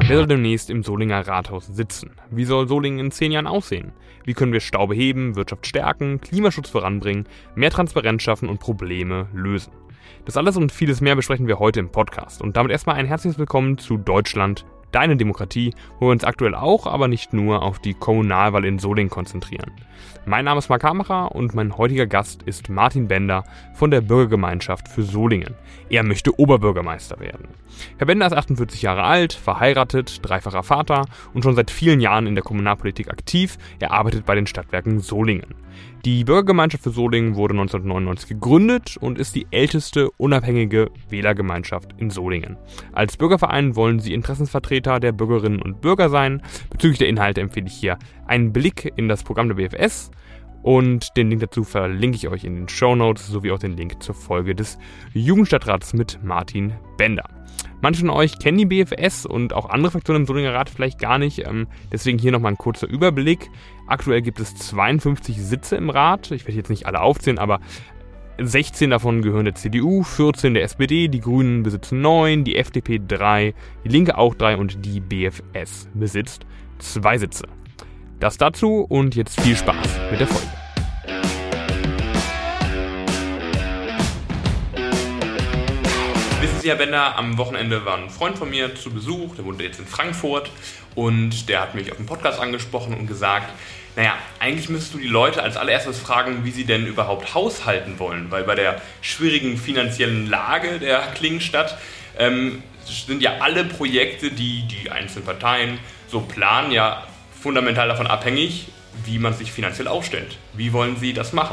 Wer soll demnächst im Solinger Rathaus sitzen? Wie soll Solingen in 10 Jahren aussehen? Wie können wir Stau beheben, Wirtschaft stärken, Klimaschutz voranbringen, mehr Transparenz schaffen und Probleme lösen? Das alles und vieles mehr besprechen wir heute im Podcast. Und damit erstmal ein herzliches Willkommen zu Deutschland, deine Demokratie, wo wir uns aktuell auch, aber nicht nur auf die Kommunalwahl in Solingen konzentrieren. Mein Name ist Marc Hamacher und mein heutiger Gast ist Martin Bender von der Bürgergemeinschaft für Solingen. Er möchte Oberbürgermeister werden. Herr Bender ist 48 Jahre alt, verheiratet, dreifacher Vater und schon seit vielen Jahren in der Kommunalpolitik aktiv. Er arbeitet bei den Stadtwerken Solingen. Die Bürgergemeinschaft für Solingen wurde 1999 gegründet und ist die älteste unabhängige Wählergemeinschaft in Solingen. Als Bürgerverein wollen sie Interessensvertreter der Bürgerinnen und Bürger sein. Bezüglich der Inhalte empfehle ich hier einen Blick in das Programm der BFS und den Link dazu verlinke ich euch in den Shownotes sowie auch den Link zur Folge des Jugendstadtrats mit Martin Bender. Manche von euch kennen die BFS und auch andere Fraktionen im Solinger Rat vielleicht gar nicht, deswegen hier nochmal ein kurzer Überblick. Aktuell gibt es 52 Sitze im Rat, ich werde jetzt nicht alle aufzählen, aber 16 davon gehören der CDU, 14 der SPD, die Grünen besitzen 9, die FDP 3, die Linke auch 3 und die BFS besitzt 2 Sitze. Das dazu und jetzt viel Spaß mit der Folge. Wissen Sie, Herr Bender, am Wochenende war ein Freund von mir zu Besuch, der wohnt jetzt in Frankfurt und der hat mich auf dem Podcast angesprochen und gesagt, naja, eigentlich müsstest du die Leute als allererstes fragen, wie sie denn überhaupt haushalten wollen, weil bei der schwierigen finanziellen Lage der Klingenstadt sind ja alle Projekte, die die einzelnen Parteien so planen, ja fundamental davon abhängig, wie man sich finanziell aufstellt. Wie wollen Sie das machen?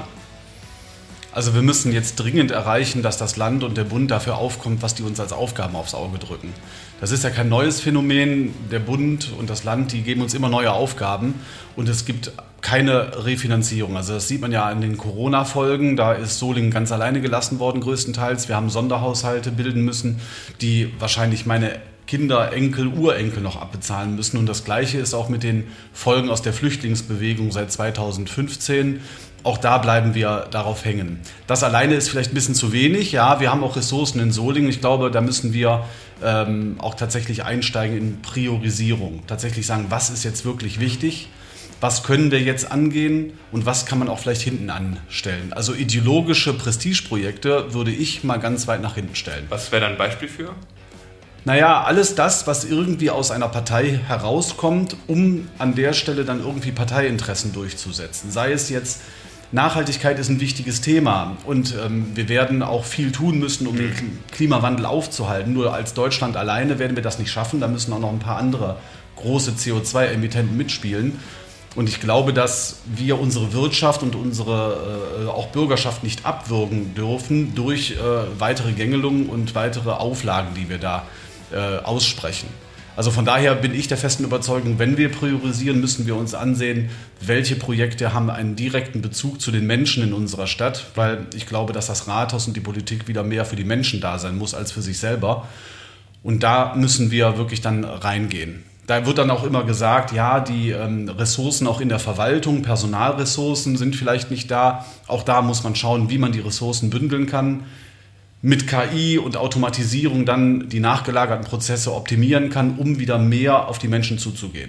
Also wir müssen jetzt dringend erreichen, dass das Land und der Bund dafür aufkommt, was die uns als Aufgaben aufs Auge drücken. Das ist ja kein neues Phänomen. Der Bund und das Land, die geben uns immer neue Aufgaben und es gibt keine Refinanzierung. Also das sieht man ja an den Corona-Folgen. Da ist Solingen ganz alleine gelassen worden größtenteils. Wir haben Sonderhaushalte bilden müssen, die wahrscheinlich meine Kinder, Enkel, Urenkel noch abbezahlen müssen. Und das Gleiche ist auch mit den Folgen aus der Flüchtlingsbewegung seit 2015. Auch da bleiben wir darauf hängen. Das alleine ist vielleicht ein bisschen zu wenig. Ja, wir haben auch Ressourcen in Solingen. Ich glaube, da müssen wir auch tatsächlich einsteigen in Priorisierung. Tatsächlich sagen, was ist jetzt wirklich wichtig? Was können wir jetzt angehen und was kann man auch vielleicht hinten anstellen? Also ideologische Prestigeprojekte würde ich mal ganz weit nach hinten stellen. Was wäre da ein Beispiel für? Naja, alles das, was irgendwie aus einer Partei herauskommt, um an der Stelle dann irgendwie Parteiinteressen durchzusetzen. Sei es jetzt, Nachhaltigkeit ist ein wichtiges Thema und wir werden auch viel tun müssen, um den Klimawandel aufzuhalten. Nur als Deutschland alleine werden wir das nicht schaffen, da müssen auch noch ein paar andere große CO2-Emittenten mitspielen. Und ich glaube, dass wir unsere Wirtschaft und unsere auch Bürgerschaft nicht abwürgen dürfen durch weitere Gängelungen und weitere Auflagen, die wir da aussprechen. Also von daher bin ich der festen Überzeugung, wenn wir priorisieren, müssen wir uns ansehen, welche Projekte haben einen direkten Bezug zu den Menschen in unserer Stadt, weil ich glaube, dass das Rathaus und die Politik wieder mehr für die Menschen da sein muss als für sich selber. Und da müssen wir wirklich dann reingehen. Da wird dann auch immer gesagt, ja, die Ressourcen auch in der Verwaltung, Personalressourcen sind vielleicht nicht da. Auch da muss man schauen, wie man die Ressourcen bündeln kann. Mit KI und Automatisierung dann die nachgelagerten Prozesse optimieren kann, um wieder mehr auf die Menschen zuzugehen.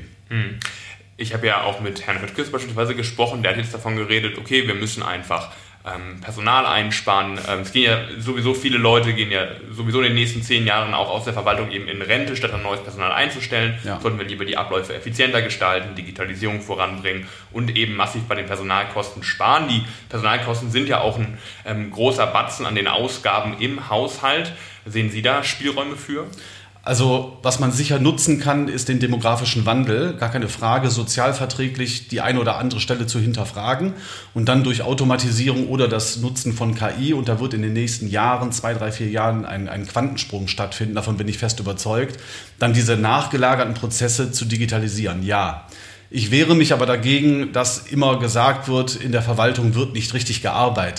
Ich habe ja auch mit Herrn Höttges beispielsweise gesprochen, der hat jetzt davon geredet, okay, wir müssen einfach Personal einsparen. Es gehen ja sowieso viele Leute, gehen ja sowieso in den nächsten 10 Jahren auch aus der Verwaltung eben in Rente, statt ein neues Personal einzustellen. Ja. Sollten wir lieber die Abläufe effizienter gestalten, Digitalisierung voranbringen und eben massiv bei den Personalkosten sparen. Die Personalkosten sind ja auch ein großer Batzen an den Ausgaben im Haushalt. Sehen Sie da Spielräume für? Also was man sicher nutzen kann, ist den demografischen Wandel, gar keine Frage, sozialverträglich die eine oder andere Stelle zu hinterfragen und dann durch Automatisierung oder das Nutzen von KI, und da wird in den nächsten Jahren, 2, 3, 4 Jahren ein Quantensprung stattfinden, davon bin ich fest überzeugt, dann diese nachgelagerten Prozesse zu digitalisieren, ja. Ich wehre mich aber dagegen, dass immer gesagt wird, in der Verwaltung wird nicht richtig gearbeitet.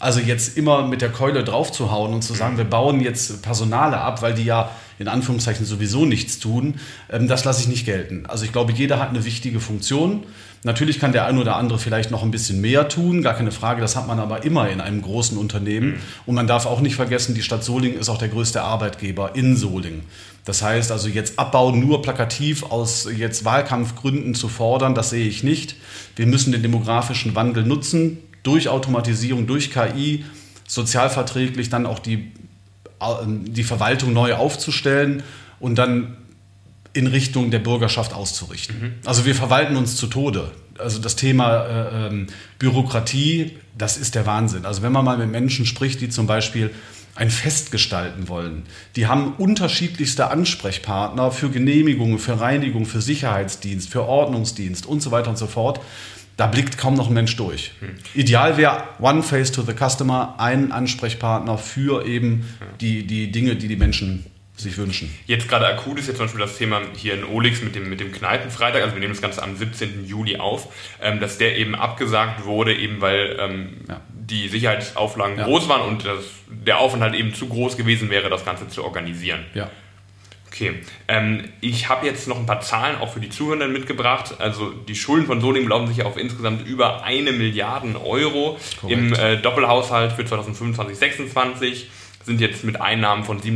Also jetzt immer mit der Keule drauf zu hauen und zu sagen, wir bauen jetzt Personale ab, weil die ja in Anführungszeichen sowieso nichts tun, das lasse ich nicht gelten. Also ich glaube, jeder hat eine wichtige Funktion. Natürlich kann der ein oder andere vielleicht noch ein bisschen mehr tun, gar keine Frage, das hat man aber immer in einem großen Unternehmen. Und man darf auch nicht vergessen, die Stadt Solingen ist auch der größte Arbeitgeber in Solingen. Das heißt also jetzt abbauen, nur plakativ aus jetzt Wahlkampfgründen zu fordern, das sehe ich nicht. Wir müssen den demografischen Wandel nutzen, durch Automatisierung, durch KI, sozialverträglich dann auch die Verwaltung neu aufzustellen und dann in Richtung der Bürgerschaft auszurichten. Also wir verwalten uns zu Tode. Also das Thema Bürokratie, das ist der Wahnsinn. Also wenn man mal mit Menschen spricht, die zum Beispiel ein Fest gestalten wollen, die haben unterschiedlichste Ansprechpartner für Genehmigungen, für Reinigung, für Sicherheitsdienst, für Ordnungsdienst und so weiter und so fort. Da blickt kaum noch ein Mensch durch. Ideal wäre One Face to the Customer, ein Ansprechpartner für eben die Dinge, die Menschen sich wünschen. Jetzt gerade akut ist jetzt zum Beispiel das Thema hier in Olix mit dem Kneipenfreitag, also wir nehmen das Ganze am 17. Juli auf, dass der eben abgesagt wurde, eben weil die Sicherheitsauflagen groß waren und der Aufwand halt eben zu groß gewesen wäre, das Ganze zu organisieren. Ja. Okay, ich habe jetzt noch ein paar Zahlen auch für die Zuhörenden mitgebracht. Also die Schulden von Solingen belaufen sich auf insgesamt über 1 Milliarde Euro. Korrekt. Im Doppelhaushalt für 2025/26 sind jetzt mit Einnahmen von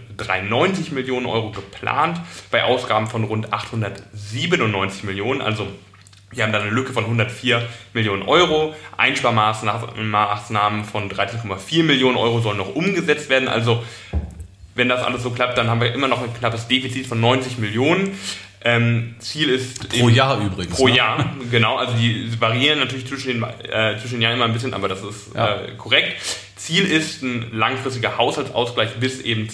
793 Millionen Euro geplant, bei Ausgaben von rund 897 Millionen. Also wir haben da eine Lücke von 104 Millionen Euro. Einsparmaßnahmen von 13,4 Millionen Euro sollen noch umgesetzt werden. Also wenn das alles so klappt, dann haben wir immer noch ein knappes Defizit von 90 Millionen. Ziel ist... Pro Jahr übrigens. Pro Jahr, genau. Also die variieren natürlich zwischen den Jahren immer ein bisschen, aber das ist korrekt. Ziel ist ein langfristiger Haushaltsausgleich bis eben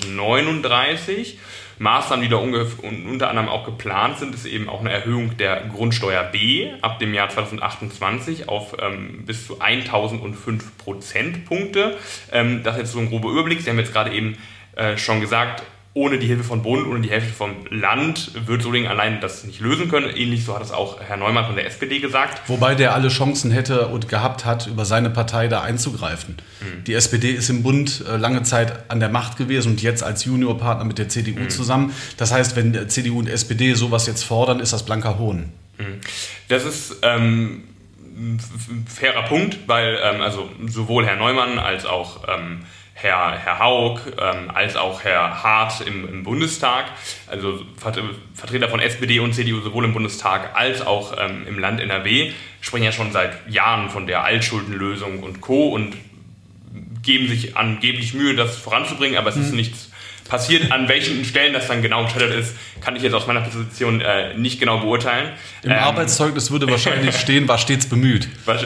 2039. Maßnahmen, die da unter anderem auch geplant sind, ist eben auch eine Erhöhung der Grundsteuer B ab dem Jahr 2028 auf bis zu 1005 Prozentpunkte. Das ist jetzt so ein grober Überblick. Sie haben jetzt gerade eben schon gesagt, ohne die Hilfe vom Bund, ohne die Hilfe vom Land wird Solingen allein das nicht lösen können. Ähnlich so hat es auch Herr Neumann von der SPD gesagt. Wobei der alle Chancen hätte und gehabt hat, über seine Partei da einzugreifen. Die SPD ist im Bund lange Zeit an der Macht gewesen und jetzt als Juniorpartner mit der CDU zusammen. Das heißt, wenn CDU und SPD sowas jetzt fordern, ist das blanker Hohn. Das ist ein fairer Punkt, weil also sowohl Herr Neumann als auch Herr Haug, als auch Herr Hart im Bundestag, also Vertreter von SPD und CDU sowohl im Bundestag als auch im Land NRW, sprechen ja schon seit Jahren von der Altschuldenlösung und Co. und geben sich angeblich Mühe, das voranzubringen, aber es ist nichts passiert. An welchen Stellen das dann genau gescheitert ist, kann ich jetzt aus meiner Position nicht genau beurteilen. Im Arbeitszeugnis würde wahrscheinlich stehen, war stets bemüht. Was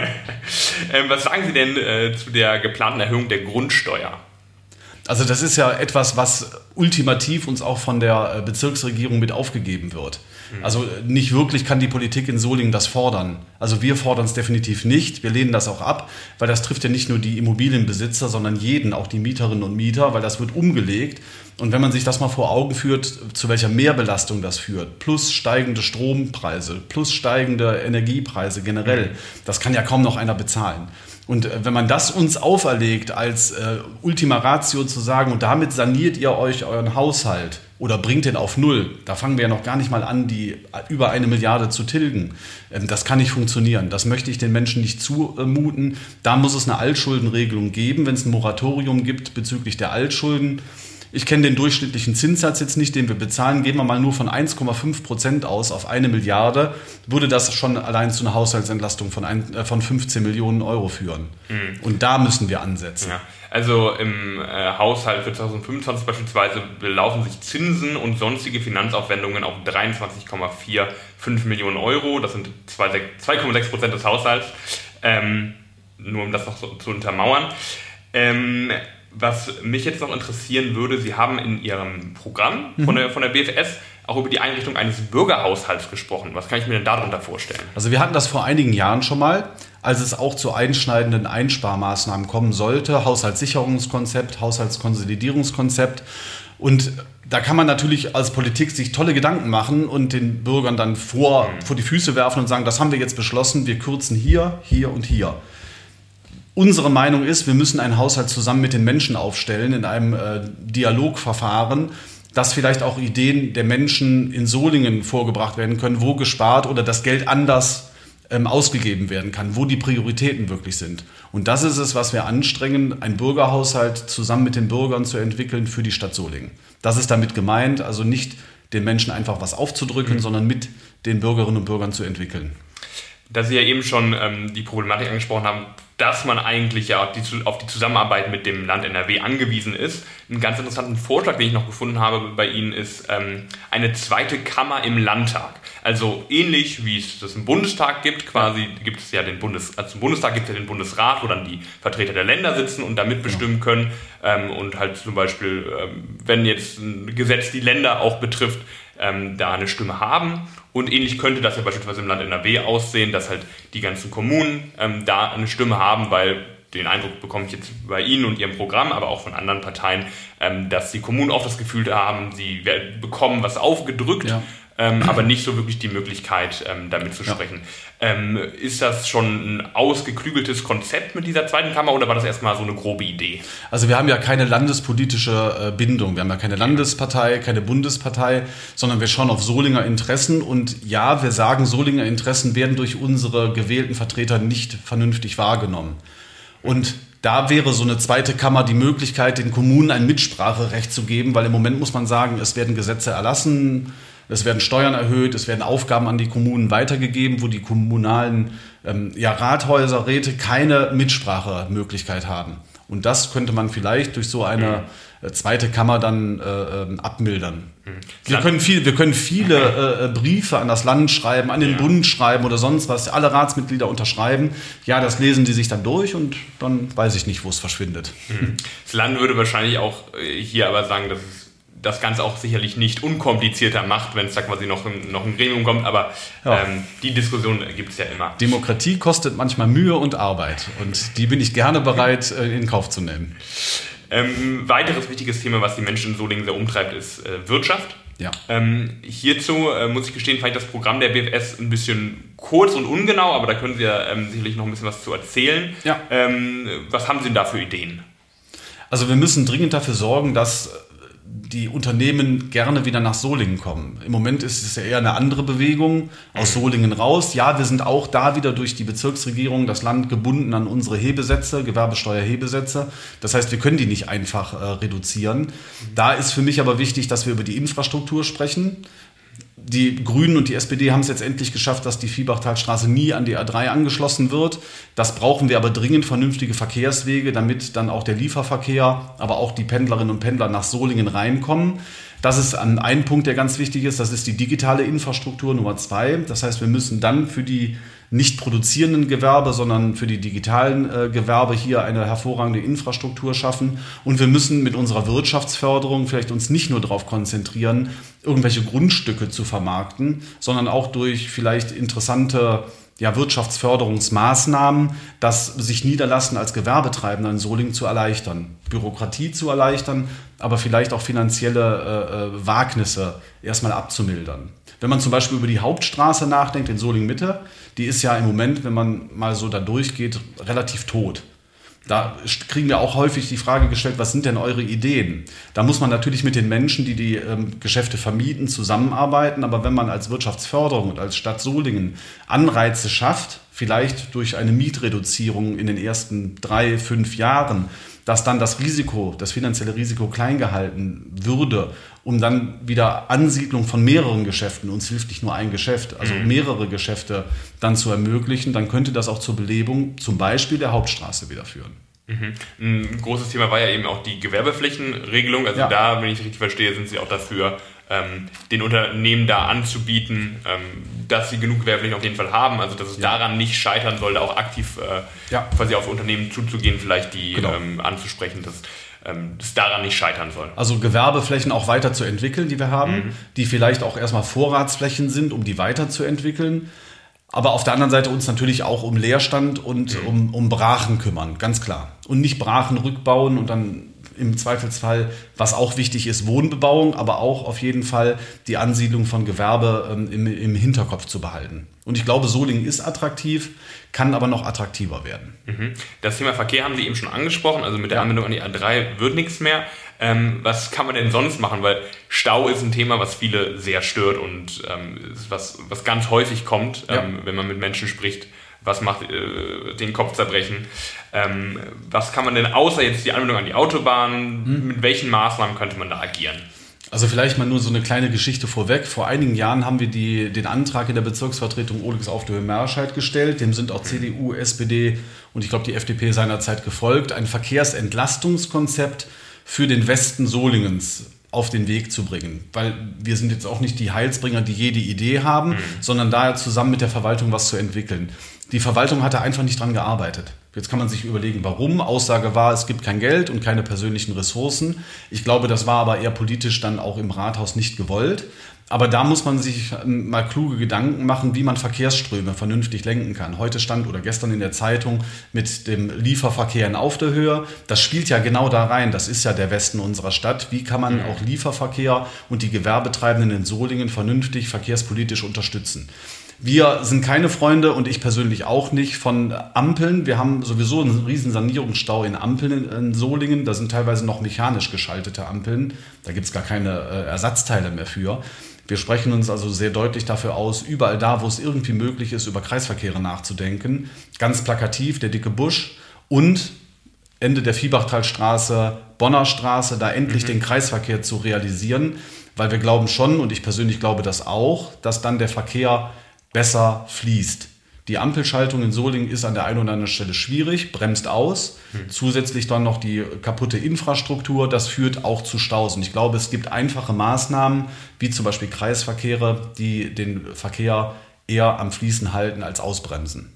sagen Sie denn zu der geplanten Erhöhung der Grundsteuer? Also das ist ja etwas, was ultimativ uns auch von der Bezirksregierung mit aufgegeben wird. Also nicht wirklich kann die Politik in Solingen das fordern. Also wir fordern es definitiv nicht. Wir lehnen das auch ab, weil das trifft ja nicht nur die Immobilienbesitzer, sondern jeden, auch die Mieterinnen und Mieter, weil das wird umgelegt. Und wenn man sich das mal vor Augen führt, zu welcher Mehrbelastung das führt, plus steigende Strompreise, plus steigende Energiepreise generell, das kann ja kaum noch einer bezahlen. Und wenn man das uns auferlegt als Ultima Ratio zu sagen, und damit saniert ihr euch euren Haushalt oder bringt den auf Null, da fangen wir ja noch gar nicht mal an, die über 1 Milliarde zu tilgen. Das kann nicht funktionieren. Das möchte ich den Menschen nicht zumuten. Da muss es eine Altschuldenregelung geben, wenn es ein Moratorium gibt bezüglich der Altschulden. Ich kenne den durchschnittlichen Zinssatz jetzt nicht, den wir bezahlen. Gehen wir mal nur von 1,5% aus auf 1 Milliarde, würde das schon allein zu einer Haushaltsentlastung von 15 Millionen Euro führen. Und da müssen wir ansetzen. Ja. Also im Haushalt für 2025 beispielsweise belaufen sich Zinsen und sonstige Finanzaufwendungen auf 23,45 Millionen Euro. Das sind 2,6% des Haushalts. Nur um das noch so zu untermauern. Was mich jetzt noch interessieren würde, Sie haben in Ihrem Programm von der BFS auch über die Einrichtung eines Bürgerhaushalts gesprochen. Was kann ich mir denn darunter vorstellen? Also wir hatten das vor einigen Jahren schon mal, als es auch zu einschneidenden Einsparmaßnahmen kommen sollte. Haushaltssicherungskonzept, Haushaltskonsolidierungskonzept. Und da kann man natürlich als Politik sich tolle Gedanken machen und den Bürgern dann vor die Füße werfen und sagen, das haben wir jetzt beschlossen, wir kürzen hier, hier und hier. Unsere Meinung ist, wir müssen einen Haushalt zusammen mit den Menschen aufstellen in einem Dialogverfahren, dass vielleicht auch Ideen der Menschen in Solingen vorgebracht werden können, wo gespart oder das Geld anders ausgegeben werden kann, wo die Prioritäten wirklich sind. Und das ist es, was wir anstrengen, einen Bürgerhaushalt zusammen mit den Bürgern zu entwickeln für die Stadt Solingen. Das ist damit gemeint, also nicht den Menschen einfach was aufzudrücken, sondern mit den Bürgerinnen und Bürgern zu entwickeln. Da Sie ja eben schon die Problematik angesprochen haben, dass man eigentlich ja auf die Zusammenarbeit mit dem Land NRW angewiesen ist. Einen ganz interessanten Vorschlag, den ich noch gefunden habe bei Ihnen, ist eine zweite Kammer im Landtag. Also ähnlich wie es das im Bundestag gibt, quasi gibt es ja zum Bundestag gibt es ja den Bundesrat, wo dann die Vertreter der Länder sitzen und da mitbestimmen können. Und halt zum Beispiel, wenn jetzt ein Gesetz die Länder auch betrifft, da eine Stimme haben. Und ähnlich könnte das ja beispielsweise im Land NRW aussehen, dass halt die ganzen Kommunen da eine Stimme haben, weil den Eindruck bekomme ich jetzt bei Ihnen und Ihrem Programm, aber auch von anderen Parteien, dass die Kommunen auch das Gefühl haben, sie bekommen was aufgedrückt, aber nicht so wirklich die Möglichkeit, damit zu sprechen. Ist das schon ein ausgeklügeltes Konzept mit dieser zweiten Kammer oder war das erstmal so eine grobe Idee? Also wir haben ja keine landespolitische Bindung. Wir haben ja keine Landespartei, keine Bundespartei, sondern wir schauen auf Solinger Interessen. Und ja, wir sagen, Solinger Interessen werden durch unsere gewählten Vertreter nicht vernünftig wahrgenommen. Und da wäre so eine zweite Kammer die Möglichkeit, den Kommunen ein Mitspracherecht zu geben, weil im Moment muss man sagen, es werden Gesetze erlassen, es werden Steuern erhöht, es werden Aufgaben an die Kommunen weitergegeben, wo die kommunalen Rathäuser, Räte keine Mitsprachemöglichkeit haben. Und das könnte man vielleicht durch so eine zweite Kammer dann abmildern. Wir können viele Briefe an das Land schreiben, an den Bund schreiben oder sonst was, alle Ratsmitglieder unterschreiben. Ja, das lesen die sich dann durch und dann weiß ich nicht, wo es verschwindet. Das Land würde wahrscheinlich auch hier aber sagen, dass es das Ganze auch sicherlich nicht unkomplizierter macht, wenn es da quasi noch ein Gremium kommt, aber die Diskussion gibt es ja immer. Demokratie kostet manchmal Mühe und Arbeit und die bin ich gerne bereit in Kauf zu nehmen. Weiteres wichtiges Thema, was die Menschen in Solingen sehr umtreibt, ist Wirtschaft. Ja. Hierzu muss ich gestehen, fand ich das Programm der BFS ein bisschen kurz und ungenau, aber da können Sie ja sicherlich noch ein bisschen was zu erzählen. Ja. Was haben Sie denn da für Ideen? Also wir müssen dringend dafür sorgen, dass die Unternehmen gerne wieder nach Solingen kommen. Im Moment ist es ja eher eine andere Bewegung, aus Solingen raus. Ja, wir sind auch da wieder durch die Bezirksregierung, das Land gebunden an unsere Hebesätze, Gewerbesteuerhebesätze. Das heißt, wir können die nicht einfach reduzieren. Da ist für mich aber wichtig, dass wir über die Infrastruktur sprechen. Die Grünen und die SPD haben es jetzt endlich geschafft, dass die Viehbachtalstraße nie an die A3 angeschlossen wird. Das brauchen wir aber dringend, vernünftige Verkehrswege, damit dann auch der Lieferverkehr, aber auch die Pendlerinnen und Pendler nach Solingen reinkommen. Das ist ein Punkt, der ganz wichtig ist. Das ist die digitale Infrastruktur Nummer 2. Das heißt, wir müssen dann für die nicht produzierenden Gewerbe, sondern für die digitalen Gewerbe hier eine hervorragende Infrastruktur schaffen. Und wir müssen mit unserer Wirtschaftsförderung vielleicht uns nicht nur darauf konzentrieren, irgendwelche Grundstücke zu vermarkten, sondern auch durch vielleicht interessante Wirtschaftsförderungsmaßnahmen, das sich niederlassen als Gewerbetreibender in Solingen zu erleichtern, Bürokratie zu erleichtern, aber vielleicht auch finanzielle Wagnisse erstmal abzumildern. Wenn man zum Beispiel über die Hauptstraße nachdenkt in Solingen-Mitte, die ist ja im Moment, wenn man mal so da durchgeht, relativ tot. Da kriegen wir auch häufig die Frage gestellt, was sind denn eure Ideen? Da muss man natürlich mit den Menschen, die die Geschäfte vermieten, zusammenarbeiten. Aber wenn man als Wirtschaftsförderung und als Stadt Solingen Anreize schafft, vielleicht durch eine Mietreduzierung in den ersten 3-5 Jahren, dass dann das finanzielle Risiko klein gehalten würde, um dann wieder Ansiedlung von mehreren Geschäften, uns hilft nicht nur ein Geschäft, also mehrere Geschäfte dann zu ermöglichen, dann könnte das auch zur Belebung zum Beispiel der Hauptstraße wieder führen. Ein großes Thema war ja eben auch die Gewerbeflächenregelung. Also da, wenn ich es richtig verstehe, sind Sie auch dafür, den Unternehmen da anzubieten, dass sie genug Gewerbeflächen auf jeden Fall haben. Also dass es daran nicht scheitern soll, da auch aktiv quasi auf Unternehmen zuzugehen, vielleicht die anzusprechen, dass es daran nicht scheitern soll. Also Gewerbeflächen auch weiter zu entwickeln, die wir haben, die vielleicht auch erstmal Vorratsflächen sind, um die weiterzuentwickeln. Aber auf der anderen Seite uns natürlich auch um Leerstand und um Brachen kümmern, ganz klar. Und nicht Brachen rückbauen und dann im Zweifelsfall, was auch wichtig ist, Wohnbebauung, aber auch auf jeden Fall die Ansiedlung von Gewerbe im Hinterkopf zu behalten. Und ich glaube, Solingen ist attraktiv, kann aber noch attraktiver werden. Das Thema Verkehr haben Sie eben schon angesprochen, also mit der Anbindung an die A3 wird nichts mehr. Was kann man denn sonst machen? Weil Stau ist ein Thema, was viele sehr stört und was ganz häufig kommt, wenn man mit Menschen spricht. Was macht den Kopf zerbrechen? Was kann man denn außer jetzt die Anbindung an die Autobahn, mit welchen Maßnahmen könnte man da agieren? Also vielleicht mal nur so eine kleine Geschichte vorweg. Vor einigen Jahren haben wir den Antrag in der Bezirksvertretung Ohlings auf der Höhe-Merscheid gestellt. Dem sind auch CDU, SPD und ich glaube die FDP seinerzeit gefolgt. Ein Verkehrsentlastungskonzept für den Westen Solingens auf den Weg zu bringen. Weil wir sind jetzt auch nicht die Heilsbringer, die jede Idee haben, sondern daher zusammen mit der Verwaltung was zu entwickeln. Die Verwaltung hatte einfach nicht dran gearbeitet. Jetzt kann man sich überlegen, warum. Aussage war, es gibt kein Geld und keine persönlichen Ressourcen. Ich glaube, das war aber eher politisch dann auch im Rathaus nicht gewollt. Aber da muss man sich mal kluge Gedanken machen, wie man Verkehrsströme vernünftig lenken kann. Heute stand oder gestern in der Zeitung mit dem Lieferverkehr in Auf der Höhe. Das spielt ja genau da rein. Das ist ja der Westen unserer Stadt. Wie kann man auch Lieferverkehr und die Gewerbetreibenden in Solingen vernünftig verkehrspolitisch unterstützen? Wir sind keine Freunde und ich persönlich auch nicht von Ampeln. Wir haben sowieso einen riesen Sanierungsstau in Ampeln in Solingen. Da sind teilweise noch mechanisch geschaltete Ampeln. Da gibt es gar keine Ersatzteile mehr für. Wir sprechen uns also sehr deutlich dafür aus, überall da, wo es irgendwie möglich ist, über Kreisverkehre nachzudenken. Ganz plakativ, der dicke Busch und Ende der Viehbachtalstraße, Bonner Straße, da endlich den Kreisverkehr zu realisieren. Weil wir glauben schon, und ich persönlich glaube das auch, dass dann der Verkehr besser fließt. Die Ampelschaltung in Solingen ist an der einen oder anderen Stelle schwierig, bremst aus. Zusätzlich dann noch die kaputte Infrastruktur, das führt auch zu Staus. Und ich glaube, es gibt einfache Maßnahmen, wie zum Beispiel Kreisverkehre, die den Verkehr eher am Fließen halten als ausbremsen.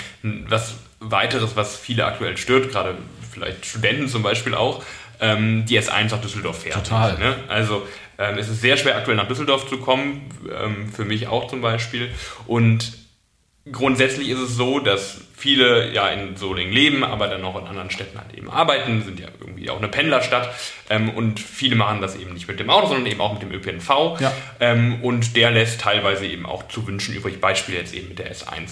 Was weiteres, was viele aktuell stört, gerade vielleicht Studenten zum Beispiel auch, die S1 nach Düsseldorf fährt. Total. Ne? Also es ist sehr schwer aktuell nach Düsseldorf zu kommen, für mich auch zum Beispiel. Und grundsätzlich ist es so, dass viele ja in Solingen leben, aber dann auch in anderen Städten halt eben arbeiten, sind ja irgendwie auch eine Pendlerstadt und viele machen das eben nicht mit dem Auto, sondern eben auch mit dem ÖPNV und der lässt teilweise eben auch zu wünschen übrig, Beispiel jetzt eben mit der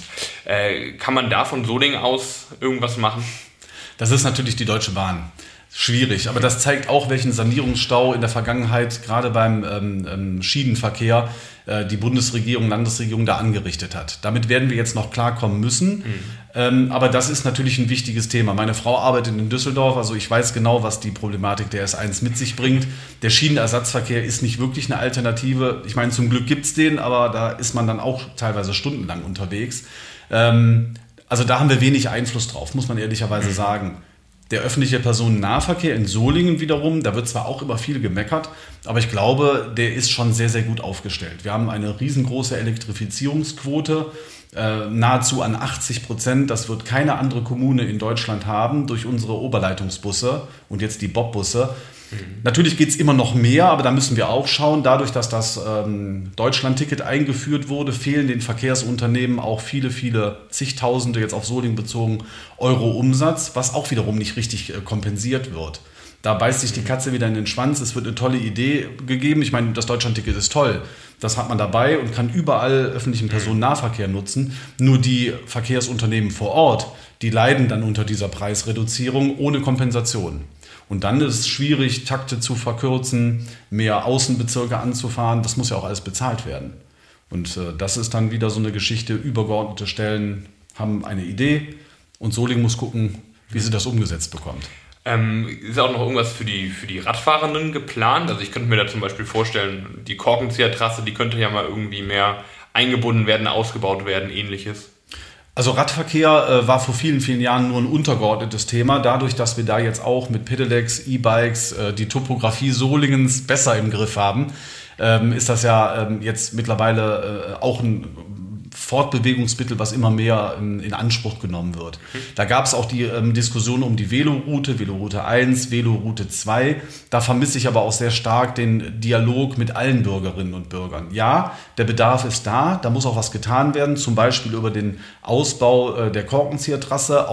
S1. Kann man da von Solingen aus irgendwas machen? Das ist natürlich die Deutsche Bahn. Schwierig, aber das zeigt auch, welchen Sanierungsstau in der Vergangenheit gerade beim Schienenverkehr die Bundesregierung, Landesregierung da angerichtet hat. Damit werden wir jetzt noch klarkommen müssen, aber das ist natürlich ein wichtiges Thema. Meine Frau arbeitet in Düsseldorf, also ich weiß genau, was die Problematik der S1 mit sich bringt. Der Schienenersatzverkehr ist nicht wirklich eine Alternative. Ich meine, zum Glück gibt's den, aber da ist man dann auch teilweise stundenlang unterwegs. Also da haben wir wenig Einfluss drauf, muss man ehrlicherweise sagen. Der öffentliche Personennahverkehr in Solingen wiederum, da wird zwar auch über viel gemeckert, aber ich glaube, der ist schon sehr, sehr gut aufgestellt. Wir haben eine riesengroße Elektrifizierungsquote, nahezu an 80%. Das wird keine andere Kommune in Deutschland haben durch unsere Oberleitungsbusse und jetzt die Bobbusse. Natürlich geht es immer noch mehr, aber da müssen wir auch schauen. Dadurch, dass das Deutschlandticket eingeführt wurde, fehlen den Verkehrsunternehmen auch viele, viele zigtausende, jetzt auf Solingen bezogen, Euro Umsatz, was auch wiederum nicht richtig kompensiert wird. Da beißt sich die Katze wieder in den Schwanz. Es wird eine tolle Idee gegeben. Ich meine, das Deutschlandticket ist toll. Das hat man dabei und kann überall öffentlichen Personennahverkehr nutzen. Nur die Verkehrsunternehmen vor Ort, die leiden dann unter dieser Preisreduzierung ohne Kompensation. Und dann ist es schwierig, Takte zu verkürzen, mehr Außenbezirke anzufahren. Das muss ja auch alles bezahlt werden. Und das ist dann wieder so eine Geschichte. Übergeordnete Stellen haben eine Idee und Solingen muss gucken, wie sie das umgesetzt bekommt. Ist auch noch irgendwas für die Radfahrenden geplant? Also ich könnte mir da zum Beispiel vorstellen, die Korkenzieher-Trasse, die könnte ja mal irgendwie mehr eingebunden werden, ausgebaut werden, ähnliches. Also Radverkehr war vor vielen, vielen Jahren nur ein untergeordnetes Thema. Dadurch, dass wir da jetzt auch mit Pedelecs, E-Bikes die Topografie Solingens besser im Griff haben, ist das ja jetzt mittlerweile auch ein Fortbewegungsmittel, was immer mehr in Anspruch genommen wird. Da gab es auch die Diskussion um die Veloroute 1, Veloroute 2. Da vermisse ich aber auch sehr stark den Dialog mit allen Bürgerinnen und Bürgern. Ja, der Bedarf ist da muss auch was getan werden, zum Beispiel über den Ausbau der Korkenziehertrasse. Auch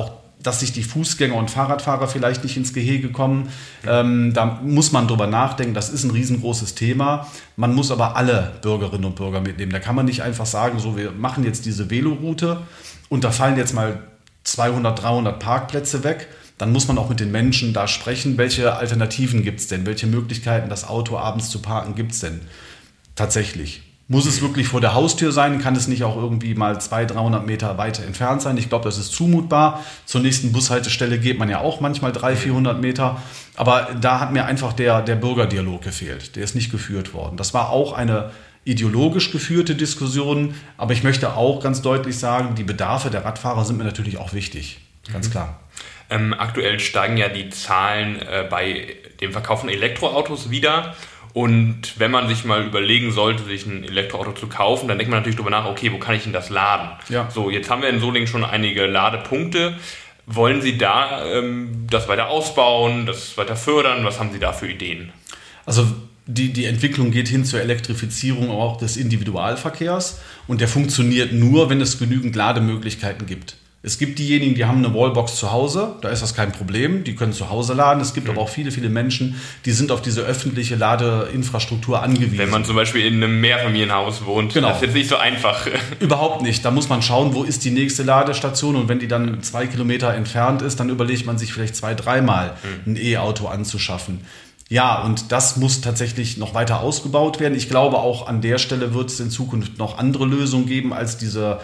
dass sich die Fußgänger und Fahrradfahrer vielleicht nicht ins Gehege kommen. Da muss man drüber nachdenken. Das ist ein riesengroßes Thema. Man muss aber alle Bürgerinnen und Bürger mitnehmen. Da kann man nicht einfach sagen, so, wir machen jetzt diese Veloroute und da fallen jetzt mal 200, 300 Parkplätze weg. Dann muss man auch mit den Menschen da sprechen. Welche Alternativen gibt es denn? Welche Möglichkeiten, das Auto abends zu parken, gibt es denn tatsächlich? Muss es wirklich vor der Haustür sein? Kann es nicht auch irgendwie mal 200, 300 Meter weiter entfernt sein? Ich glaube, das ist zumutbar. Zur nächsten Bushaltestelle geht man ja auch manchmal 300, 400 Meter. Aber da hat mir einfach der Bürgerdialog gefehlt. Der ist nicht geführt worden. Das war auch eine ideologisch geführte Diskussion. Aber ich möchte auch ganz deutlich sagen, die Bedarfe der Radfahrer sind mir natürlich auch wichtig. Ganz klar. Aktuell steigen ja die Zahlen bei dem Verkauf von Elektroautos wieder. Und wenn man sich mal überlegen sollte, sich ein Elektroauto zu kaufen, dann denkt man natürlich darüber nach, okay, wo kann ich denn das laden? Ja. So, jetzt haben wir in Solingen schon einige Ladepunkte. Wollen Sie da das weiter ausbauen, das weiter fördern? Was haben Sie da für Ideen? Also die Entwicklung geht hin zur Elektrifizierung auch des Individualverkehrs und der funktioniert nur, wenn es genügend Lademöglichkeiten gibt. Es gibt diejenigen, die haben eine Wallbox zu Hause, da ist das kein Problem, die können zu Hause laden. Es gibt aber auch viele, viele Menschen, die sind auf diese öffentliche Ladeinfrastruktur angewiesen. Wenn man zum Beispiel in einem Mehrfamilienhaus wohnt, genau. Das ist jetzt nicht so einfach. Überhaupt nicht, da muss man schauen, wo ist die nächste Ladestation und wenn die dann 2 Kilometer entfernt ist, dann überlegt man sich vielleicht 2-, 3-mal ein E-Auto anzuschaffen. Ja, und das muss tatsächlich noch weiter ausgebaut werden. Ich glaube, auch an der Stelle wird es in Zukunft noch andere Lösungen geben als diese